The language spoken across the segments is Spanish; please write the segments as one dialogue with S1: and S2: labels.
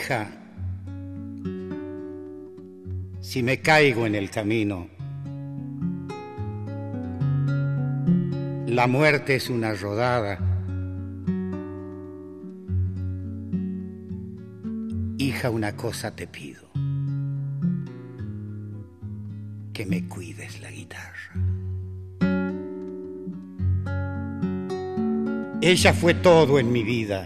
S1: Hija, si me caigo en el camino, la muerte es una rodada. Hija, una cosa te pido, que me cuides la guitarra. Ella fue todo en mi vida,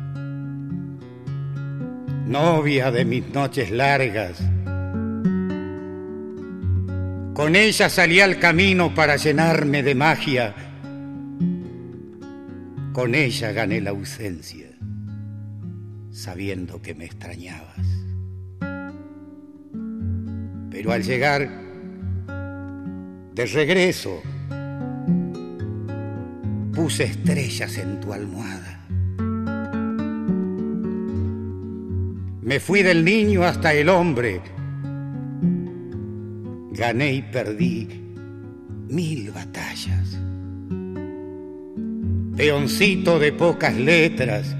S1: novia de mis noches largas. Con ella salí al camino para llenarme de magia. Con ella gané la ausencia, sabiendo que me extrañabas. Pero al llegar de regreso, puse estrellas en tu almohada. Me fui del niño hasta el hombre. Gané y perdí 1000 batallas. Peoncito de pocas letras,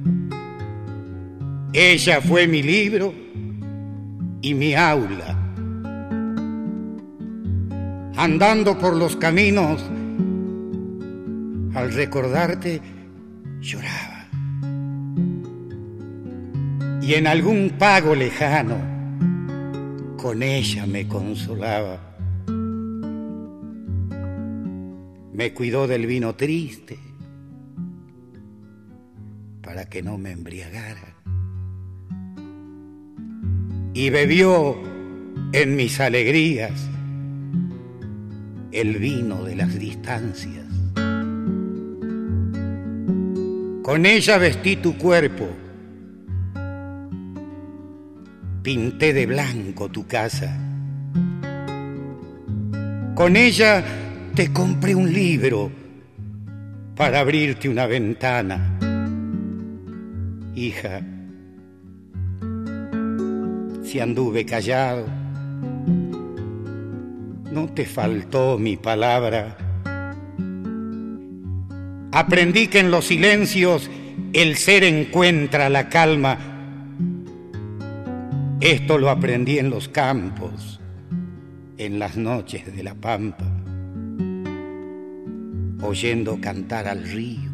S1: ella fue mi libro y mi aula. Andando por los caminos, al recordarte lloraba. Y en algún pago lejano, con ella me consolaba. Me cuidó del vino triste para que no me embriagara. Y bebió en mis alegrías el vino de las distancias. Con ella vestí tu cuerpo, pinté de blanco tu casa. Con ella te compré un libro para abrirte una ventana. Hija, si anduve callado, no te faltó mi palabra. Aprendí que en los silencios el ser encuentra la calma. Esto lo aprendí en los campos, en las noches de la pampa, oyendo cantar al río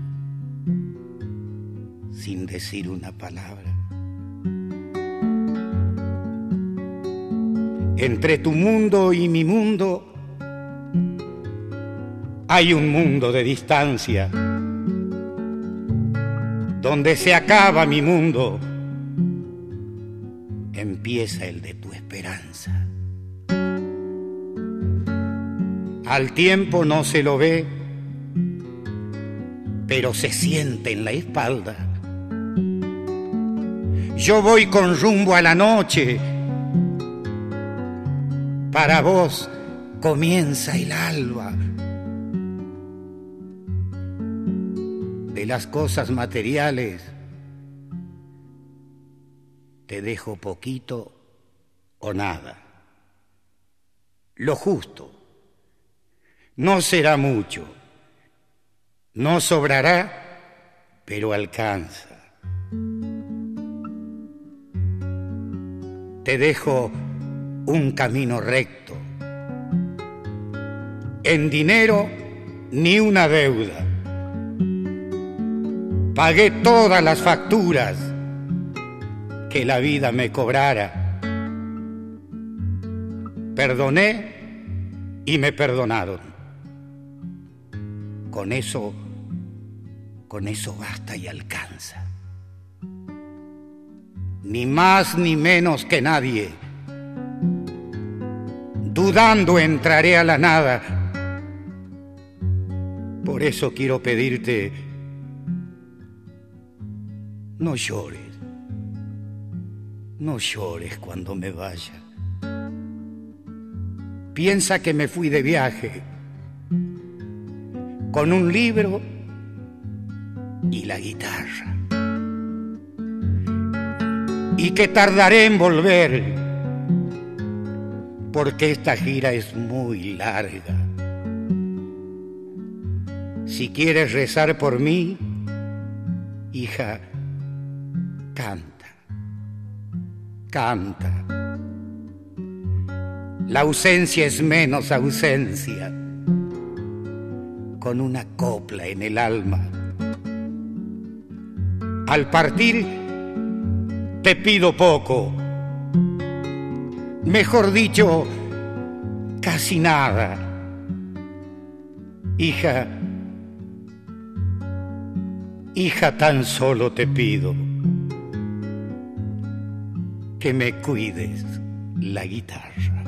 S1: sin decir una palabra. Entre tu mundo y mi mundo hay un mundo de distancia. Donde se acaba mi mundo, empieza el de tu esperanza. Al tiempo no se lo ve, pero se siente en la espalda. Yo voy con rumbo a la noche. Para vos comienza el alba. De las cosas materiales te dejo poquito o nada. Lo justo. No será mucho. No sobrará, pero alcanza. Te dejo un camino recto. En dinero ni una deuda. Pagué todas las facturas que la vida me cobrara. Perdoné y me perdonaron. Con eso basta y alcanza. Ni más ni menos que nadie. Dudando entraré a la nada. Por eso quiero pedirte, no llores. No llores cuando me vaya. Piensa que me fui de viaje con un libro y la guitarra, y que tardaré en volver porque esta gira es muy larga. Si quieres rezar por mí, hija, canta, canta. La ausencia es menos ausencia, con una copla en el alma. Al partir te pido poco, mejor dicho, casi nada. Hija, tan solo te pido que me cuides la guitarra.